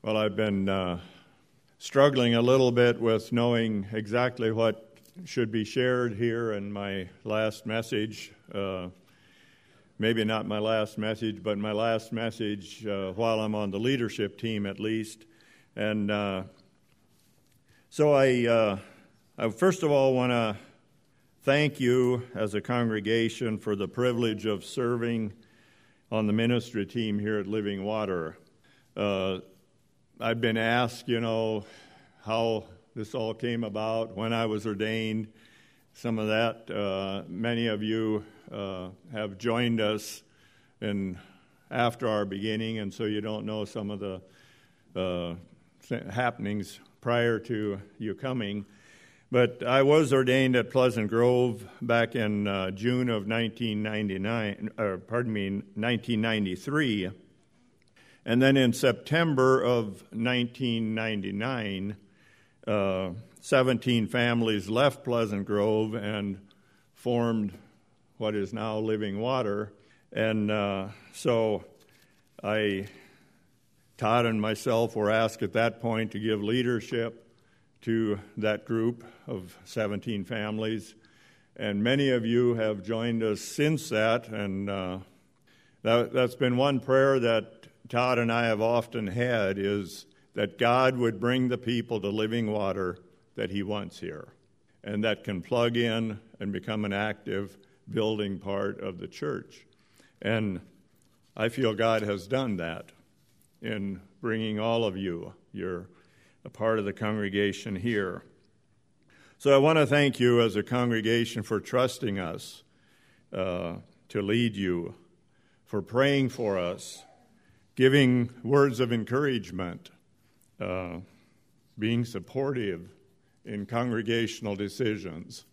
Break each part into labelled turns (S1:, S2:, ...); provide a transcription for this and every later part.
S1: Well, I've been struggling a little bit with knowing exactly what should be shared here in my last message. Maybe not my last message, but my last message while I'm on the leadership team at least. And so I first of all want to thank you as a congregation for the privilege of serving on the ministry team here at Living Water. I've been asked, how this all came about, when I was ordained. Some of that, many of you have joined us after our beginning, and so you don't know some of the happenings prior to you coming. But I was ordained at Pleasant Grove back in June of 1993. And then in September of 1999, 17 families left Pleasant Grove and formed what is now Living Water. And so Todd and myself were asked at that point to give leadership to that group of 17 families. And many of you have joined us since that. And that's been one prayer that Todd and I have often had, is that God would bring the people to Living Water that He wants here, and that can plug in and become an active building part of the church. And I feel God has done that in bringing all of you. You're a part of the congregation here. So I want to thank you as a congregation for trusting us to lead you, for praying for us, giving words of encouragement, being supportive in congregational decisions.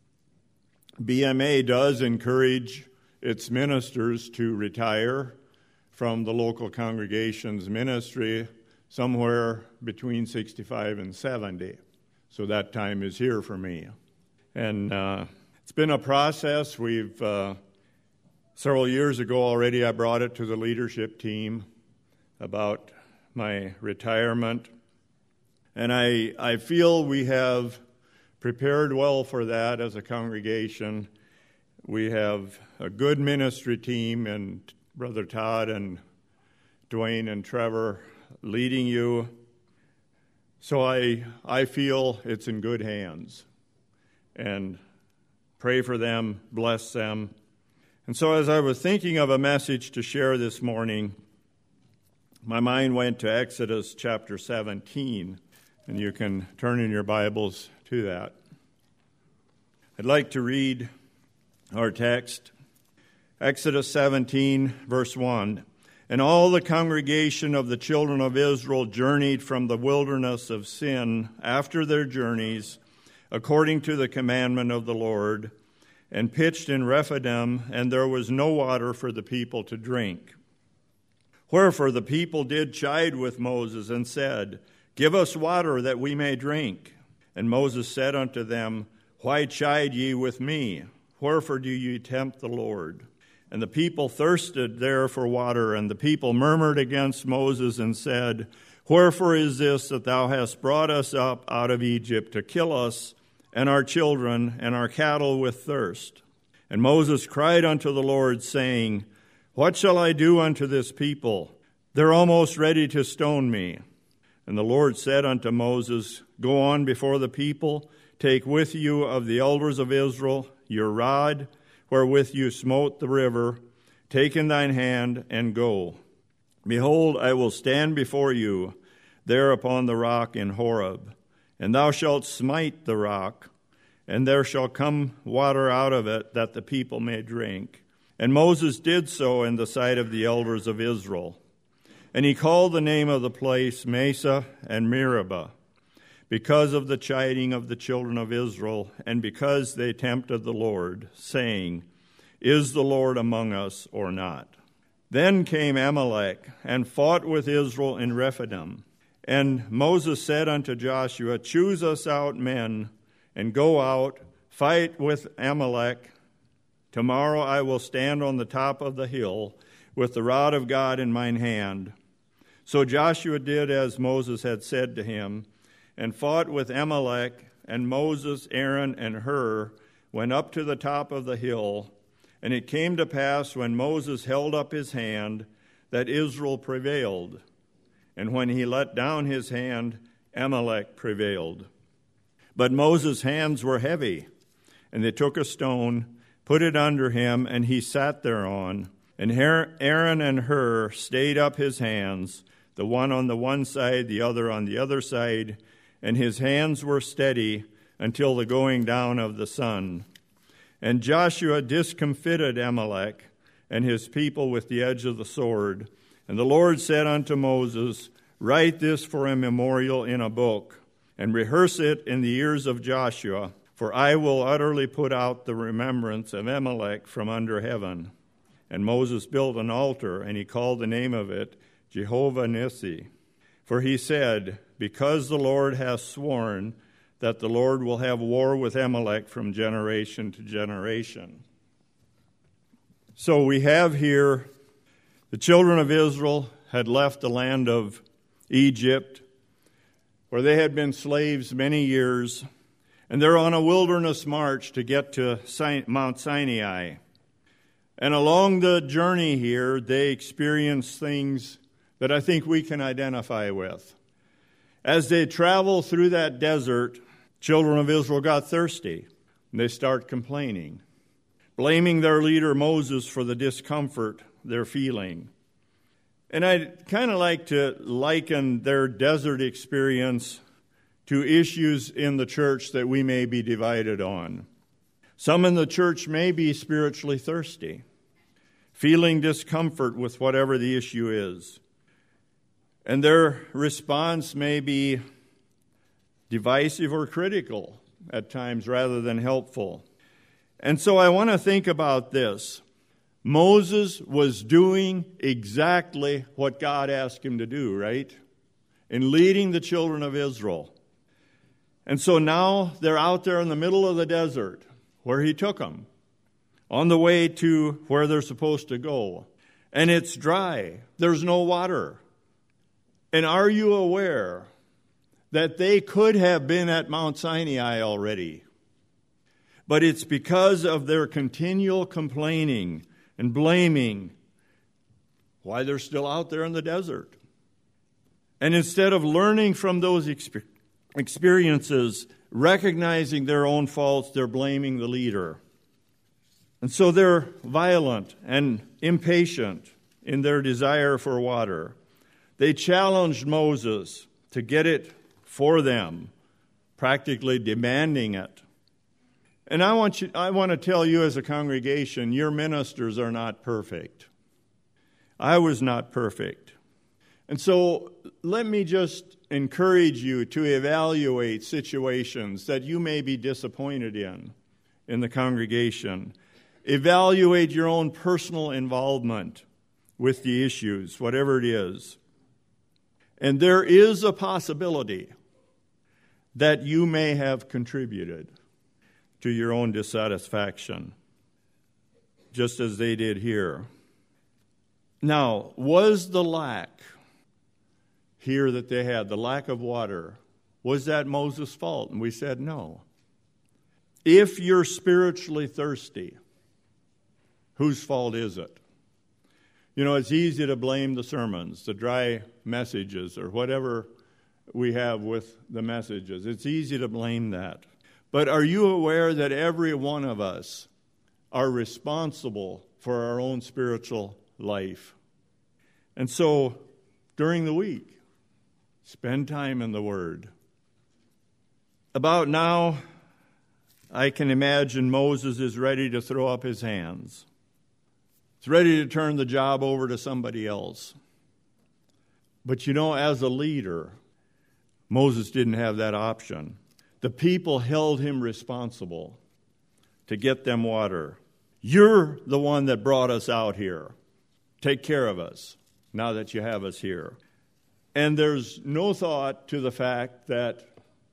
S1: BMA does encourage its ministers to retire from the local congregation's ministry somewhere between 65 and 70. So that time is here for me. And it's been a process. Several years ago already, I brought it to the leadership team about my retirement. And I feel we have prepared well for that as a congregation. We have a good ministry team, and Brother Todd and Dwayne and Trevor leading you. So I feel it's in good hands. And pray for them, bless them. And so as I was thinking of a message to share this morning, my mind went to Exodus chapter 17, and you can turn in your Bibles to that. I'd like to read our text, Exodus 17, verse 1. And all the congregation of the children of Israel journeyed from the wilderness of Sin after their journeys, according to the commandment of the Lord, and pitched in Rephidim, and there was no water for the people to drink. Wherefore the people did chide with Moses, and said, Give us water that we may drink. And Moses said unto them, Why chide ye with me? Wherefore do ye tempt the Lord? And the people thirsted there for water, and the people murmured against Moses, and said, Wherefore is this that thou hast brought us up out of Egypt to kill us, and our children, and our cattle with thirst? And Moses cried unto the Lord, saying, What shall I do unto this people? They're almost ready to stone me. And the Lord said unto Moses, Go on before the people, take with you of the elders of Israel your rod, wherewith you smote the river, take in thine hand, and go. Behold, I will stand before you there upon the rock in Horeb, and thou shalt smite the rock, and there shall come water out of it, that the people may drink. And Moses did so in the sight of the elders of Israel. And he called the name of the place Mesa and Meribah, because of the chiding of the children of Israel, and because they tempted the Lord, saying, Is the Lord among us or not? Then came Amalek, and fought with Israel in Rephidim. And Moses said unto Joshua, Choose us out men, and go out, fight with Amalek. Tomorrow I will stand on the top of the hill, with the rod of God in mine hand. So Joshua did as Moses had said to him, and fought with Amalek, and Moses, Aaron, and Hur went up to the top of the hill. And it came to pass when Moses held up his hand that Israel prevailed. And when he let down his hand, Amalek prevailed. But Moses' hands were heavy, and they took a stone, put it under him, and he sat thereon. And Aaron and Hur stayed up his hands, the one on the one side, the other on the other side, and his hands were steady until the going down of the sun. And Joshua discomfited Amalek and his people with the edge of the sword. And the Lord said unto Moses, Write this for a memorial in a book, and rehearse it in the ears of Joshua, for I will utterly put out the remembrance of Amalek from under heaven. And Moses built an altar, and he called the name of it Jehovah Nissi. For he said, Because the Lord hath sworn that the Lord will have war with Amalek from generation to generation. So we have here the children of Israel had left the land of Egypt, where they had been slaves many years, and they're on a wilderness march to get to Mount Sinai. And along the journey here, they experience things that I think we can identify with. As they travel through that desert, children of Israel got thirsty, and they start complaining, blaming their leader Moses for the discomfort they're feeling. And I'd kind of like to liken their desert experience to issues in the church that we may be divided on. Some in the church may be spiritually thirsty, feeling discomfort with whatever the issue is. And their response may be divisive or critical at times rather than helpful. And so I want to think about this. Moses was doing exactly what God asked him to do, right? In leading the children of Israel. And so now they're out there in the middle of the desert where he took them, on the way to where they're supposed to go. And it's dry. There's no water. And are you aware that they could have been at Mount Sinai already? But it's because of their continual complaining and blaming why they're still out there in the desert. And instead of learning from those experiences, recognizing their own faults, they're blaming the leader. And so they're violent and impatient in their desire for water. They challenged Moses to get it for them, practically demanding it. And I want to tell you as a congregation, your ministers are not perfect. I was not perfect. And so let me just encourage you to evaluate situations that you may be disappointed in the congregation. Evaluate your own personal involvement with the issues, whatever it is. And there is a possibility that you may have contributed to your own dissatisfaction, just as they did here. Now, was the lack here that they had, the lack of water, was that Moses' fault? And we said no. If you're spiritually thirsty, whose fault is it? You know, it's easy to blame the sermons, the dry messages, or whatever we have with the messages. It's easy to blame that. But are you aware that every one of us are responsible for our own spiritual life? And so, during the week, spend time in the Word. About now, I can imagine Moses is ready to throw up his hands. He's ready to turn the job over to somebody else. But you know, as a leader, Moses didn't have that option. The people held him responsible to get them water. You're the one that brought us out here. Take care of us now that you have us here. And there's no thought to the fact that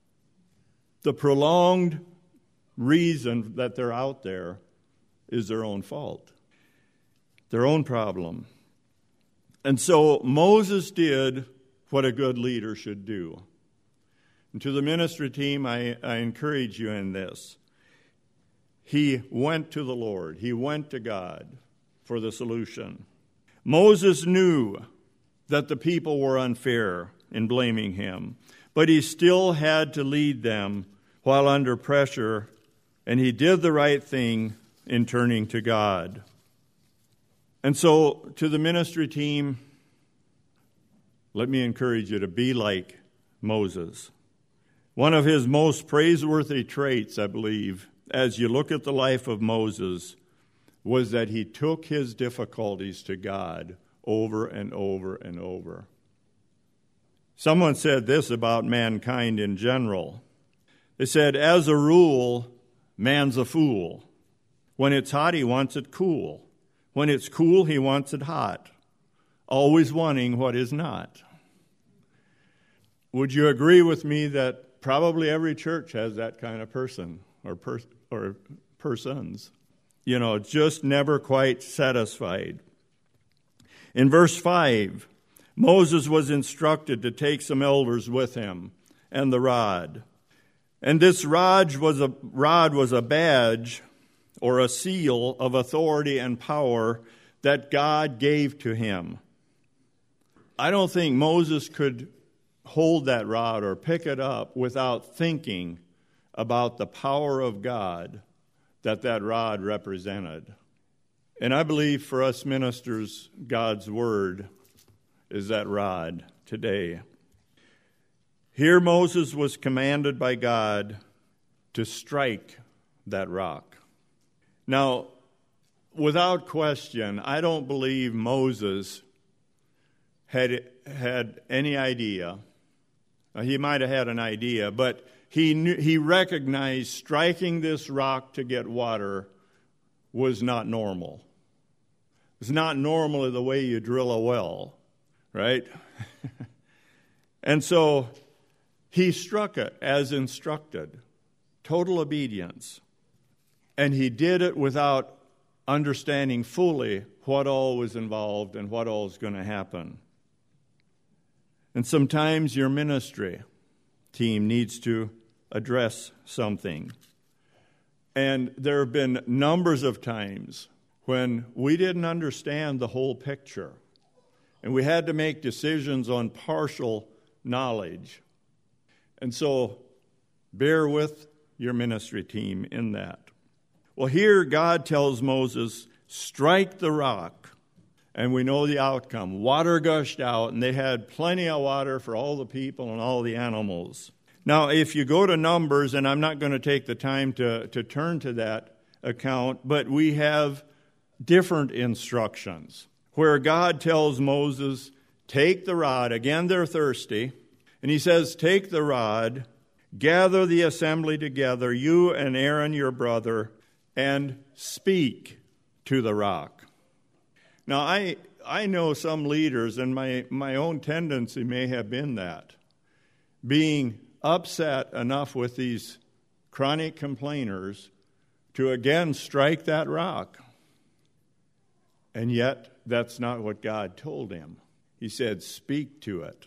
S1: the prolonged reason that they're out there is their own fault, their own problem. And so Moses did what a good leader should do. And to the ministry team, I encourage you in this. He went to the Lord. He went to God for the solution. Moses knew that the people were unfair in blaming him, but he still had to lead them while under pressure, and he did the right thing in turning to God. And so, to the ministry team, let me encourage you to be like Moses. One of his most praiseworthy traits, I believe, as you look at the life of Moses, was that he took his difficulties to God over and over and over. Someone said this about mankind in general. They said, as a rule, man's a fool. When it's hot, he wants it cool. When it's cool, he wants it hot, always wanting what is not. Would you agree with me that probably every church has that kind of person or persons? You know, just never quite satisfied. In verse 5, Moses was instructed to take some elders with him and the rod. And this rod was a badge or a seal of authority and power that God gave to him. I don't think Moses could hold that rod or pick it up without thinking about the power of God that rod represented. And I believe for us ministers, God's word is that rod today. Here Moses was commanded by God to strike that rock. Now, without question, I don't believe Moses had any idea. He might have had an idea, but he recognized striking this rock to get water was not normal. It's not normal the way you drill a well, right? And so he struck it as instructed, total obedience. And he did it without understanding fully what all was involved and what all is going to happen. And sometimes your ministry team needs to address something. And there have been numbers of times when we didn't understand the whole picture, and we had to make decisions on partial knowledge. And so bear with your ministry team in that. Well, here God tells Moses, strike the rock. And we know the outcome. Water gushed out, and they had plenty of water for all the people and all the animals. Now, if you go to Numbers, and I'm not going to take the time to turn to that account, but we have different instructions where God tells Moses, take the rod. Again, they're thirsty. And he says, take the rod, gather the assembly together, you and Aaron your brother, and speak to the rock. Now, I know some leaders, and my own tendency may have been that, being upset enough with these chronic complainers to again strike that rock. And yet, that's not what God told him. He said, speak to it.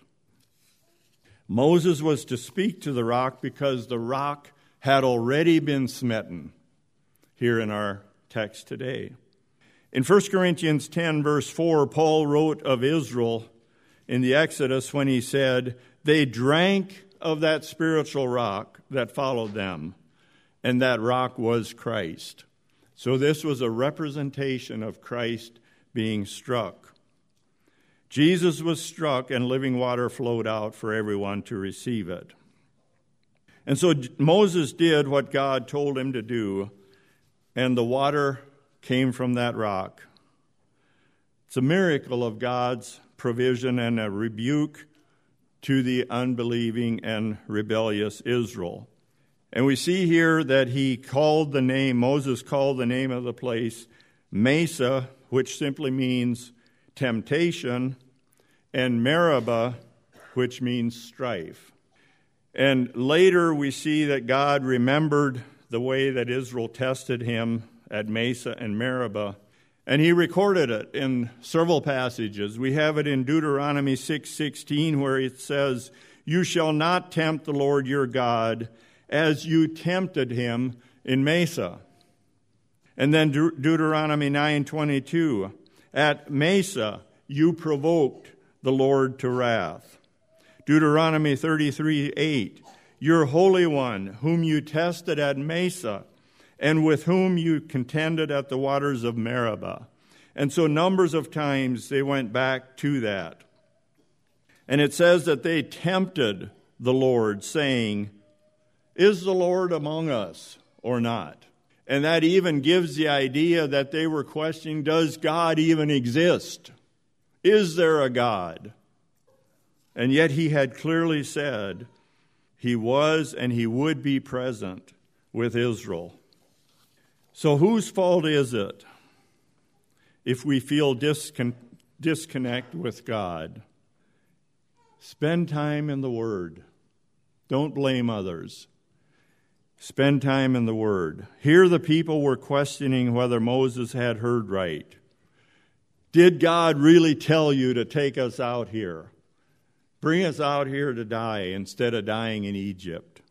S1: Moses was to speak to the rock because the rock had already been smitten here in our text today. In 1 Corinthians 10, verse 4, Paul wrote of Israel in the Exodus when he said, they drank of that spiritual rock that followed them, and that rock was Christ. So this was a representation of Christ being struck. Jesus was struck, and living water flowed out for everyone to receive it. And so Moses did what God told him to do, and the water came from that rock. It's a miracle of God's provision and a rebuke to the unbelieving and rebellious Israel. And we see here that Moses called the name of the place Mesa, which simply means temptation, and Meribah, which means strife. And later we see that God remembered the way that Israel tested him at Mesa and Meribah, And he recorded it in several passages. We have it in Deuteronomy 6:16 where it says, "You shall not tempt the Lord your God as you tempted him in Mesa." And then Deuteronomy 9:22, "At Mesa you provoked the Lord to wrath." Deuteronomy 33:8, "Your Holy One, whom you tested at Mesa, and with whom you contended at the waters of Meribah." And so numbers of times they went back to that. And it says that they tempted the Lord, saying, "Is the Lord among us or not?" And that even gives the idea that they were questioning, does God even exist? Is there a God? And yet he had clearly said he was and he would be present with Israel. So whose fault is it if we feel disconnect with God? Spend time in the Word. Don't blame others. Spend time in the Word. Here the people were questioning whether Moses had heard right. Did God really tell you to take us out here? Bring us out here to die instead of dying in Egypt.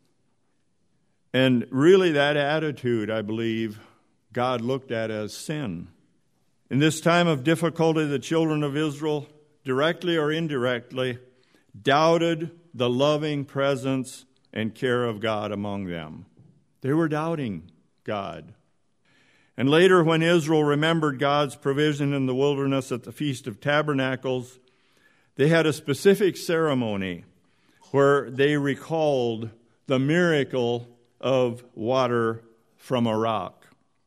S1: And really that attitude, I believe, God looked at as sin. In this time of difficulty, the children of Israel, directly or indirectly, doubted the loving presence and care of God among them. They were doubting God. And later, when Israel remembered God's provision in the wilderness at the Feast of Tabernacles, they had a specific ceremony where they recalled the miracle of water from a rock.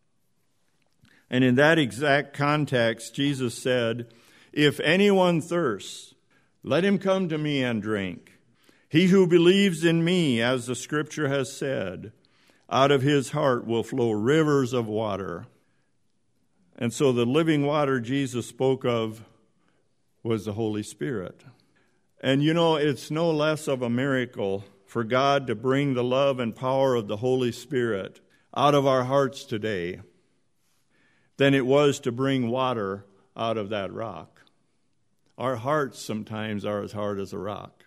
S1: And in that exact context, Jesus said, "If anyone thirsts, let him come to me and drink. He who believes in me, as the Scripture has said, out of his heart will flow rivers of water." And so the living water Jesus spoke of was the Holy Spirit. And you know, it's no less of a miracle for God to bring the love and power of the Holy Spirit out of our hearts today than it was to bring water out of that rock. Our hearts sometimes are as hard as a rock.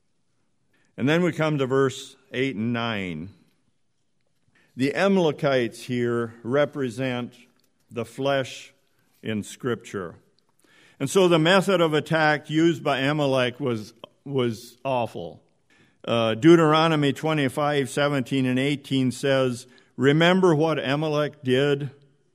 S1: And then we come to verse 8 and 9. The Amalekites here represent the flesh in Scripture. And so the method of attack used by Amalek was awful. Deuteronomy 25:17 and 18 says, "Remember what Amalek did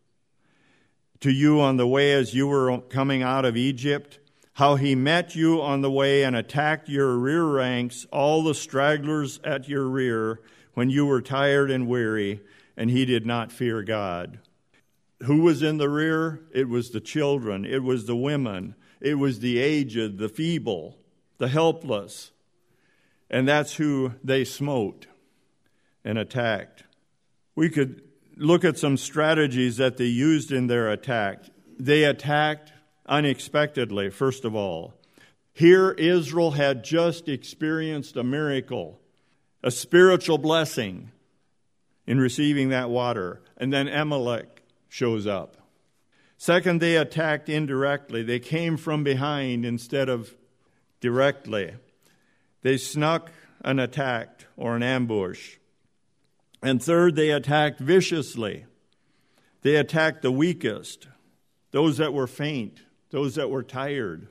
S1: to you on the way as you were coming out of Egypt, how he met you on the way and attacked your rear ranks, all the stragglers at your rear, when you were tired and weary, and he did not fear God." Who was in the rear? It was the children. It was the women. It was the aged, the feeble, the helpless. And that's who they smote and attacked. We could look at some strategies that they used in their attack. They attacked unexpectedly, first of all. Here, Israel had just experienced a miracle, a spiritual blessing in receiving that water. And then Amalek shows up. Second, they attacked indirectly. They came from behind instead of directly. They snuck an attack or an ambush. And third, they attacked viciously. They attacked the weakest, those that were faint, those that were tired.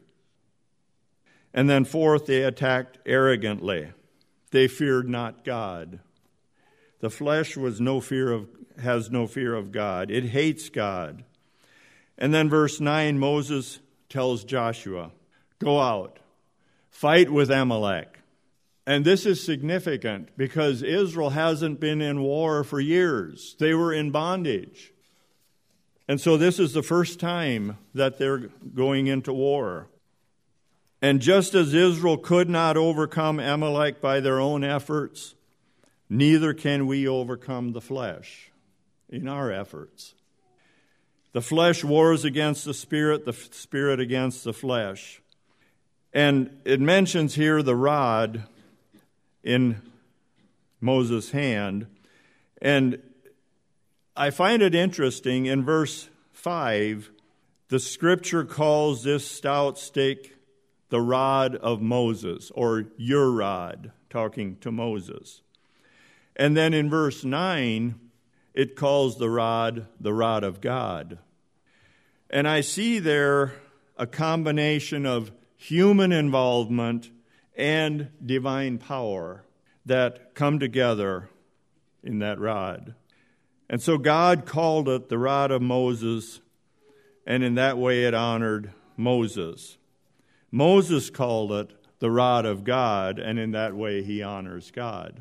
S1: And then fourth, they attacked arrogantly. They feared not God. The flesh has no fear of God. It hates God. And then verse 9, Moses tells Joshua, "Go out, fight with Amalek." And this is significant because Israel hasn't been in war for years. They were in bondage. And so this is the first time that they're going into war. And just as Israel could not overcome Amalek by their own efforts, neither can we overcome the flesh in our efforts. The flesh wars against the spirit against the flesh. And it mentions here the rod in Moses' hand. And I find it interesting in verse 5, The Scripture calls this stout stick the rod of Moses, or your rod, talking to Moses. And then in verse 9, it calls the rod of God. And I see there a combination of human involvement and divine power that come together in that rod. And so God called it the rod of Moses, and in that way it honored Moses. Moses called it the rod of God, and in that way he honors God.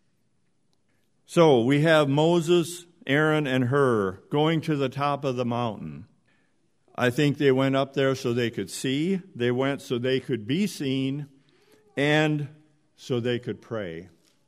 S1: So we have Moses, Aaron, and Hur going to the top of the mountain. I think they went up there so they could see. They went so they could be seen, and so they could pray.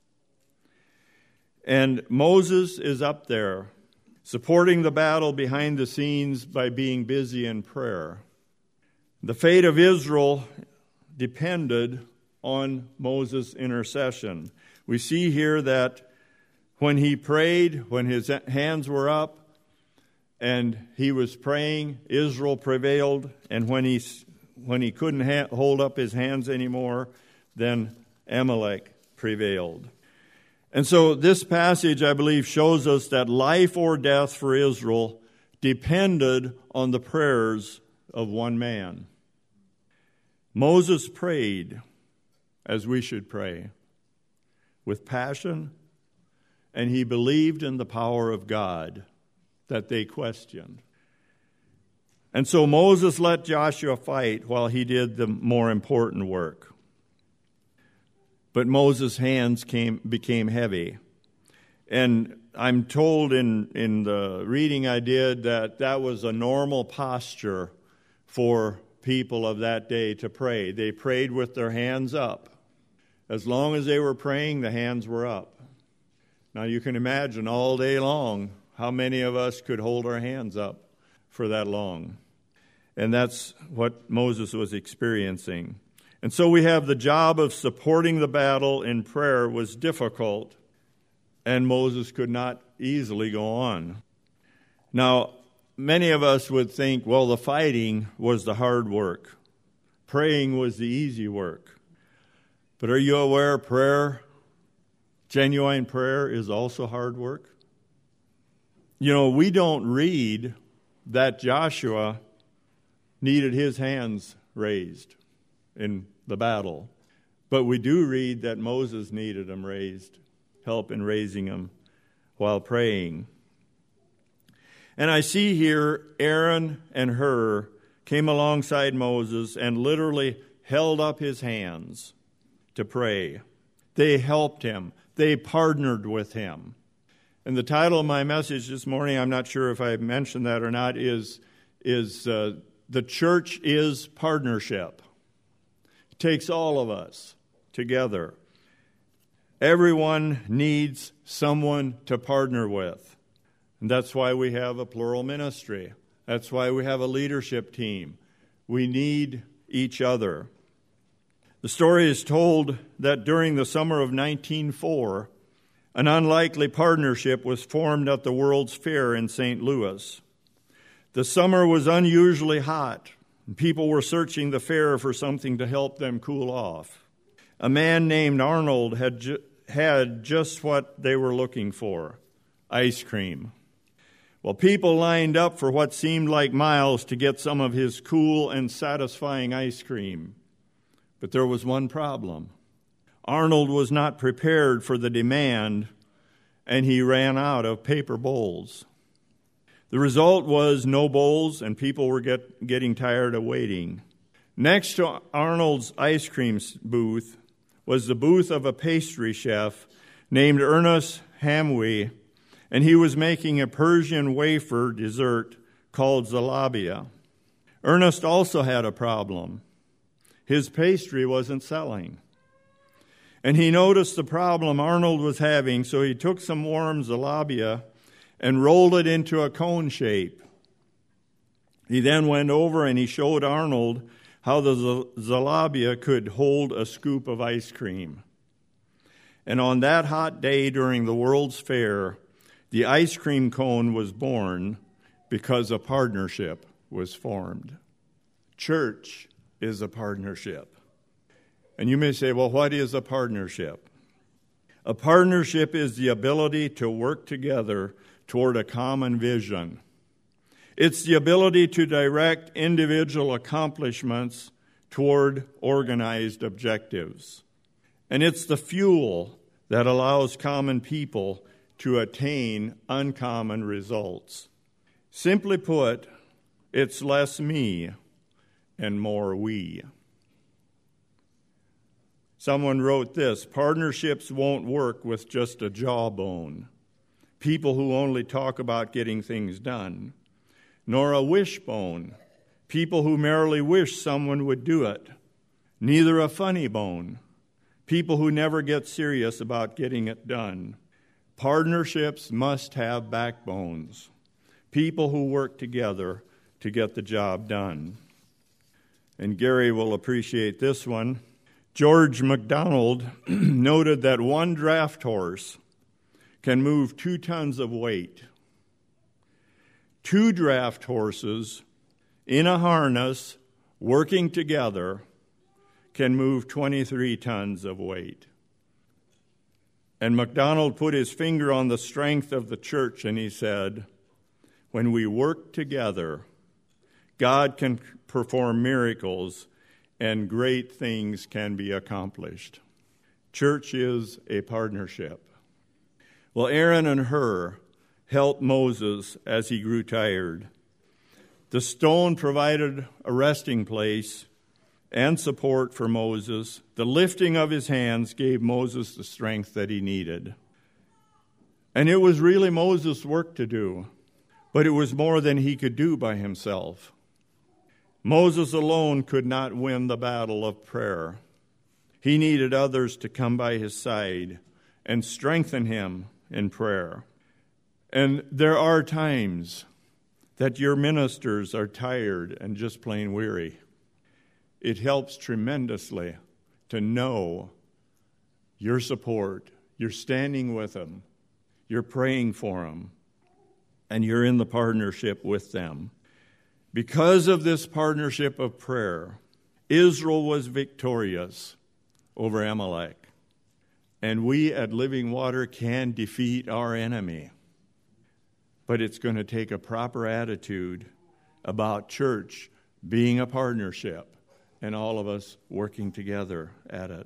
S1: And Moses is up there, supporting the battle behind the scenes by being busy in prayer. The fate of Israel depended on Moses' intercession. We see here that when he prayed, when his hands were up, and he was praying, Israel prevailed. And when he couldn't hold up his hands anymore, then Amalek prevailed. And so this passage, I believe, shows us that life or death for Israel depended on the prayers of one man. Moses prayed as we should pray, with passion, and he believed in the power of God that they questioned. And so Moses let Joshua fight while he did the more important work. But Moses' hands became heavy. And I'm told in the reading I did that was a normal posture for people of that day to pray. They prayed with their hands up. As long as they were praying, the hands were up. Now you can imagine all day long how many of us could hold our hands up for that long. And that's what Moses was experiencing. And so we have the job of supporting the battle in prayer was difficult, and Moses could not easily go on. Now, many of us would think, well, the fighting was the hard work. Praying was the easy work. But are you aware prayer, genuine prayer, is also hard work? You know, we don't read that Joshua needed his hands raised in the battle. But we do read that Moses needed them raised, help in raising them while praying. And I see here Aaron and Hur came alongside Moses and literally held up his hands to pray. They helped him. They partnered with him. And the title of my message this morning, I'm not sure if I mentioned that or not, is The Church is Partnership. It takes all of us together. Everyone needs someone to partner with. And that's why we have a plural ministry. That's why we have a leadership team. We need each other. The story is told that during the summer of 1904, an unlikely partnership was formed at the World's Fair in St. Louis. The summer was unusually hot, and people were searching the fair for something to help them cool off. A man named Arnold had just what they were looking for: ice cream. Well, people lined up for what seemed like miles to get some of his cool and satisfying ice cream. But there was one problem. Arnold was not prepared for the demand, and he ran out of paper bowls. The result was no bowls, and people were getting tired of waiting. Next to Arnold's ice cream booth was the booth of a pastry chef named Ernest Hamwi, and he was making a Persian wafer dessert called zalabia. Ernest also had a problem. His pastry wasn't selling. And he noticed the problem Arnold was having, so he took some warm zalabia and rolled it into a cone shape. He then went over and he showed Arnold how the zalabia could hold a scoop of ice cream. And on that hot day during the World's Fair, the ice cream cone was born because a partnership was formed. Church is a partnership. And you may say, well, what is a partnership? A partnership is the ability to work together toward a common vision. It's the ability to direct individual accomplishments toward organized objectives. And it's the fuel that allows common people to attain uncommon results. Simply put, it's less me and more we. Someone wrote this: partnerships won't work with just a jawbone, people who only talk about getting things done, nor a wishbone, people who merely wish someone would do it, neither a funny bone, people who never get serious about getting it done. Partnerships must have backbones, people who work together to get the job done. And Gary will appreciate this one. George MacDonald noted that one draft horse can move 2 tons of weight. 2 draft horses in a harness working together can move 23 tons of weight. And MacDonald put his finger on the strength of the church, and he said, when we work together, God can perform miracles and great things can be accomplished. Church is a partnership. Well, Aaron and Hur helped Moses as he grew tired. The stone provided a resting place and support for Moses. The lifting of his hands gave Moses the strength that he needed. And it was really Moses' work to do, but it was more than he could do by himself. Moses alone could not win the battle of prayer. He needed others to come by his side and strengthen him in prayer. And there are times that your ministers are tired and just plain weary. It helps tremendously to know your support. You're standing with them. You're praying for them. And you're in the partnership with them. Because of this partnership of prayer, Israel was victorious over Amalek. And we at Living Water can defeat our enemy. But it's going to take a proper attitude about church being a partnership and all of us working together at it.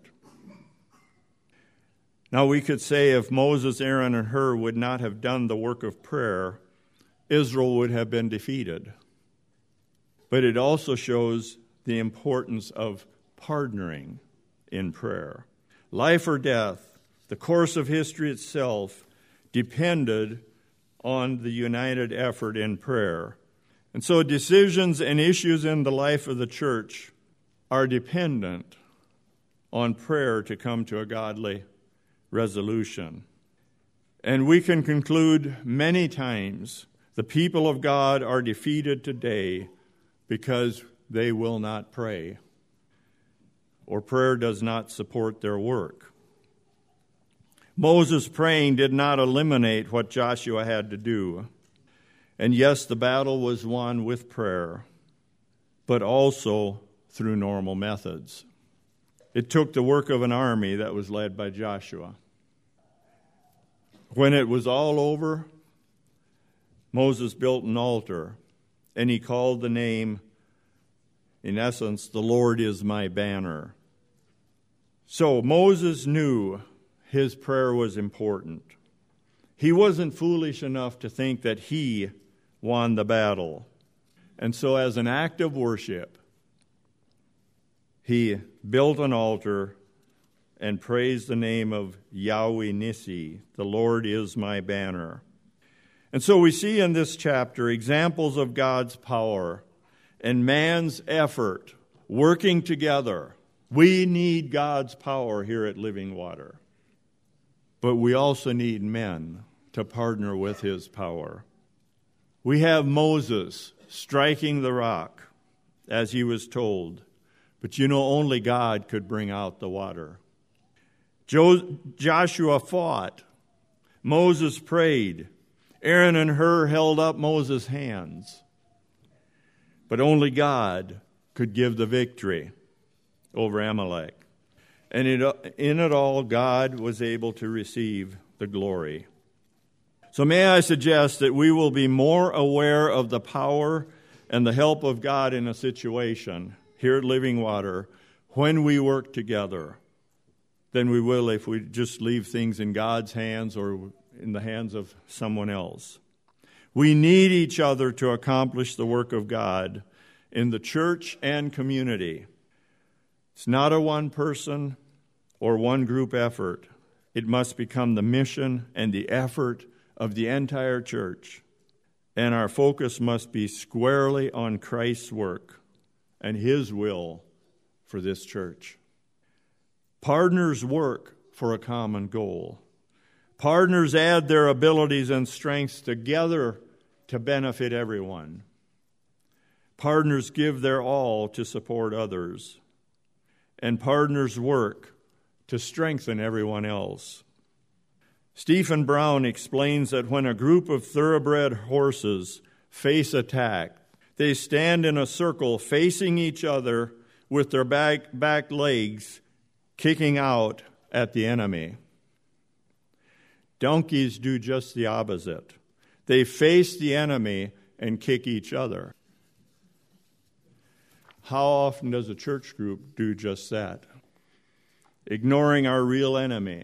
S1: Now we could say if Moses, Aaron, and Hur would not have done the work of prayer, Israel would have been defeated. But it also shows the importance of partnering in prayer. Life or death, the course of history itself, depended on the united effort in prayer. And so decisions and issues in the life of the church are dependent on prayer to come to a godly resolution. And we can conclude many times the people of God are defeated today because they will not pray, or prayer does not support their work. Moses praying did not eliminate what Joshua had to do. And yes, the battle was won with prayer, but also through normal methods. It took the work of an army that was led by Joshua. When it was all over, Moses built an altar, and he called the name, in essence, the Lord is my banner. So Moses knew his prayer was important. He wasn't foolish enough to think that he won the battle. And so as an act of worship, he built an altar and praised the name of Yahweh Nissi, the Lord is my banner. And so we see in this chapter examples of God's power and man's effort working together. We need God's power here at Living Water. But we also need men to partner with his power. We have Moses striking the rock as he was told. But you know, only God could bring out the water. Joshua fought. Moses prayed. Aaron and Hur held up Moses' hands. But only God could give the victory over Amalek. And in it all, God was able to receive the glory. So may I suggest that we will be more aware of the power and the help of God in a situation here at Living Water when we work together than we will if we just leave things in God's hands or in the hands of someone else. We need each other to accomplish the work of God in the church and community. It's not a one-person or one-group effort. It must become the mission and the effort of the entire church. And our focus must be squarely on Christ's work and His will for this church. Partners work for a common goal. Partners add their abilities and strengths together to benefit everyone. Partners give their all to support others. And partners work to strengthen everyone else. Stephen Brown explains that when a group of thoroughbred horses face attack, they stand in a circle facing each other with their back legs kicking out at the enemy. Donkeys do just the opposite. They face the enemy and kick each other. How often does a church group do just that? Ignoring our real enemy.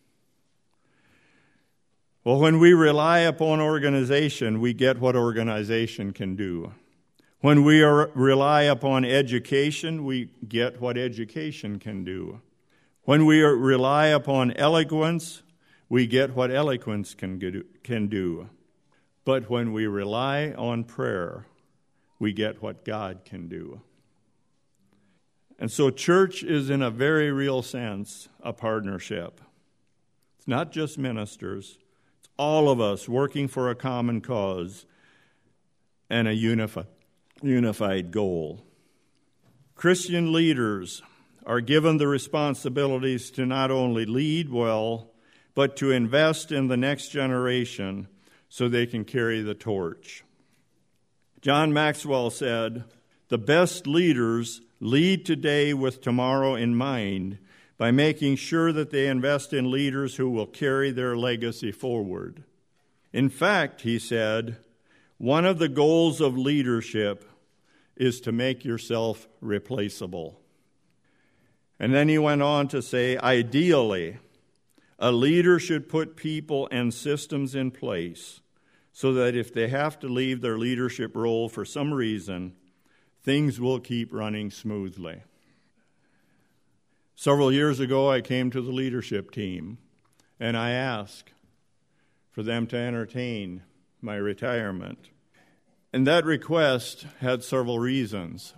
S1: Well, when we rely upon organization, we get what organization can do. When we rely upon education, we get what education can do. When we rely upon eloquence, we get what eloquence can do. But when we rely on prayer, we get what God can do. And so church is, in a very real sense, a partnership. It's not just ministers. It's all of us working for a common cause and a unified goal. Christian leaders are given the responsibilities to not only lead well, but to invest in the next generation so they can carry the torch. John Maxwell said, "The best leaders lead today with tomorrow in mind by making sure that they invest in leaders who will carry their legacy forward." In fact, he said, one of the goals of leadership is to make yourself replaceable. And then he went on to say, ideally, a leader should put people and systems in place so that if they have to leave their leadership role for some reason, things will keep running smoothly. Several years ago, I came to the leadership team, and I asked for them to entertain my retirement. And that request had several reasons.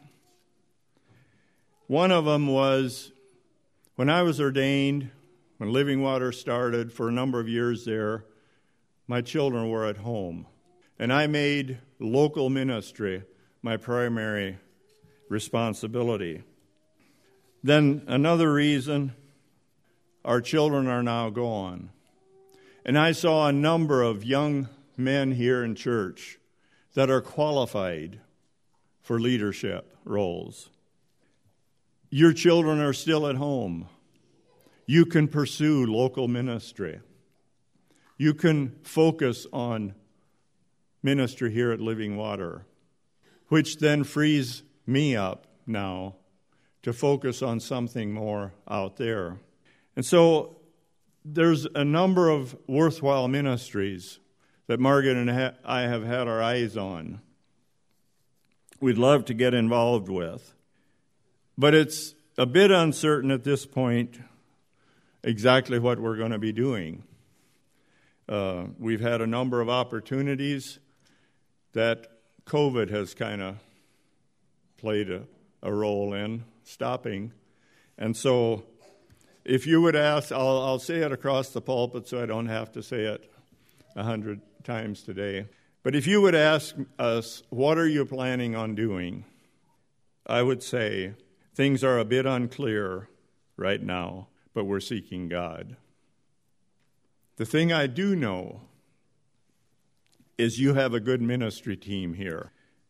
S1: One of them was, when I was ordained, when Living Water started for a number of years there, my children were at home. And I made local ministry my primary responsibility. Then another reason, our children are now gone. And I saw a number of young men here in church that are qualified for leadership roles. Your children are still at home. You can pursue local ministry. You can focus on ministry here at Living Water, which then frees me up now to focus on something more out there. And so there's a number of worthwhile ministries that Margaret and I have had our eyes on. We'd love to get involved with. But it's a bit uncertain at this point exactly what we're going to be doing. We've had a number of opportunities that COVID has kind of played a role in stopping. And so if you would ask, I'll say it across the pulpit so I don't have to say it 100 times today. But if you would ask us, what are you planning on doing? I would say, things are a bit unclear right now, but we're seeking God. The thing I do know is you have a good ministry team here.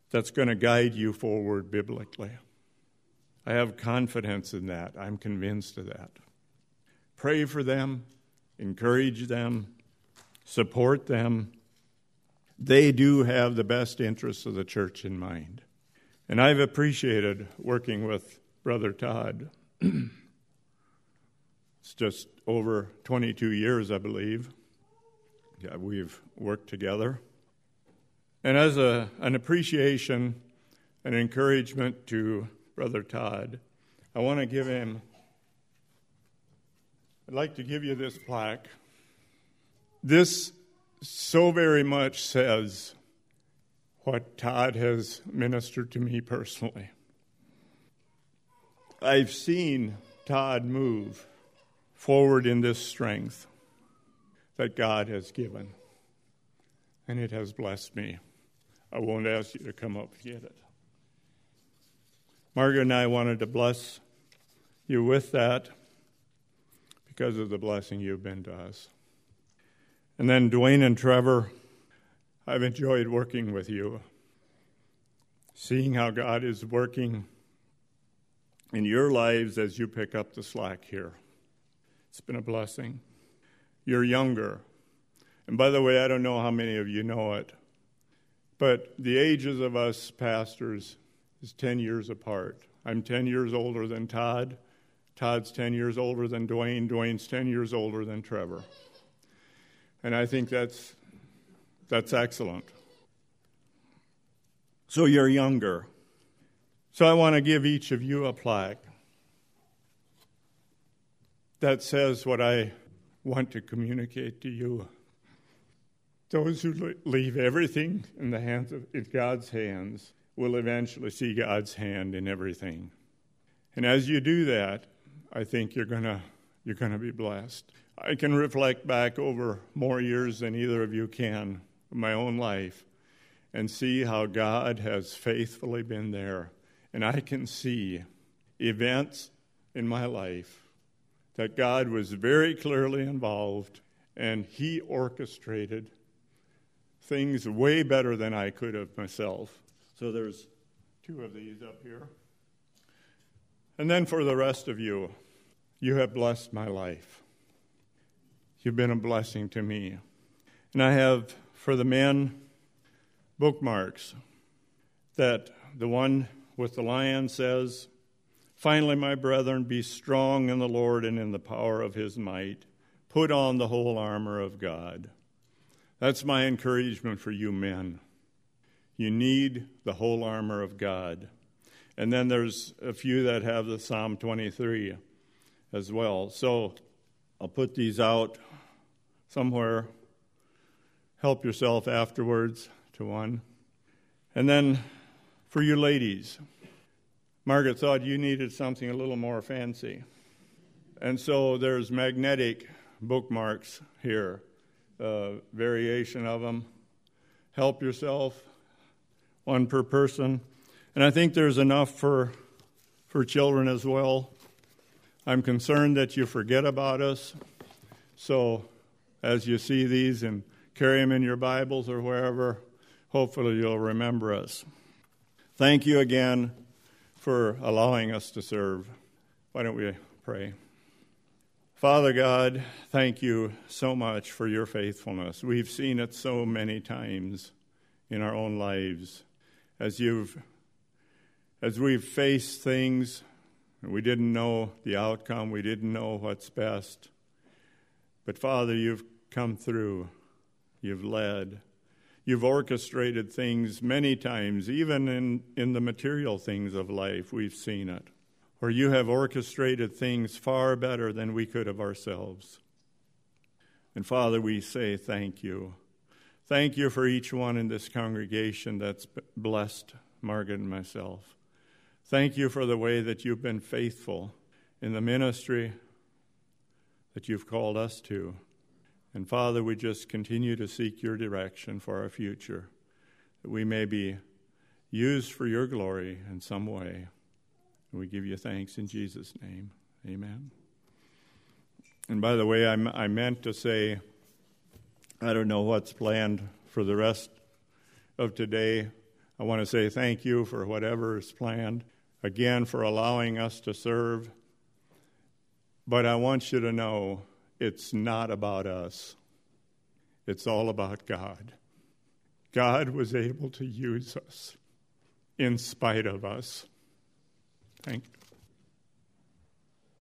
S1: that's going to guide you forward biblically. I have confidence in that. I'm convinced of that. Pray for them, encourage them, support them. They do have the best interests of the church in mind. And I've appreciated working with Brother Todd. It's just over 22 years, I believe. Yeah, we've worked together. And as an appreciation and encouragement to Brother Todd, I want to give him, I'd like to give you this plaque. This so very much says what Todd has ministered to me personally. I've seen Todd move forward in this strength that God has given, and it has blessed me. I won't ask you to come up and get it. Margaret and I wanted to bless you with that because of the blessing you've been to us. And then Dwayne and Trevor, I've enjoyed working with you, seeing how God is working in your lives as you pick up the slack here. It's been a blessing. You're younger. And by the way, I don't know how many of you know it, but the ages of us pastors is 10 years apart. I'm 10 years older than Todd. Todd's 10 years older than Dwayne. Dwayne's 10 years older than Trevor. And I think that's excellent. So you're younger. So I want to give each of you a plaque that says what I want to communicate to you. Those who leave everything in the hands of God's hands will eventually see God's hand in everything. And as you do that, I think you're gonna be blessed. I can reflect back over more years than either of you can in my own life and see how God has faithfully been there. And I can see events in my life that God was very clearly involved, and He orchestrated things way better than I could have myself. So there's 2 of these up here. And then for the rest of you, you have blessed my life. You've been a blessing to me. And I have, for the men, bookmarks that the one with the lion says, "Finally, my brethren, be strong in the Lord and in the power of His might. Put on the whole armor of God." That's my encouragement for you men. You need the whole armor of God. And then there's a few that have the Psalm 23 as well. So I'll put these out somewhere. Help yourself afterwards to one. And then for you ladies, Margaret thought you needed something a little more fancy. And so there's magnetic bookmarks here, variation of them. Help yourself, one per person. And I think there's enough for children as well. I'm concerned that you forget about us. So as you see these and carry them in your Bibles or wherever, hopefully you'll remember us. Thank you again for allowing us to serve. Why don't we pray? Father God, thank you so much for your faithfulness. We've seen it so many times in our own lives as we've faced things and we didn't know the outcome, we didn't know what's best. But Father, you've come through, you've led, you've orchestrated things many times, even in the material things of life, we've seen it, where you have orchestrated things far better than we could have ourselves. And Father, we say thank you. Thank you for each one in this congregation that's blessed Margaret and myself. Thank you for the way that you've been faithful in the ministry that you've called us to. And Father, we just continue to seek your direction for our future, that we may be used for your glory in some way. And we give you thanks in Jesus' name. Amen. And by the way, I meant to say, I don't know what's planned for the rest of today. I want to say thank you for whatever is planned, again, for allowing us to serve. But I want you to know it's not about us. It's all about God. God was able to use us in spite of us. Thank you.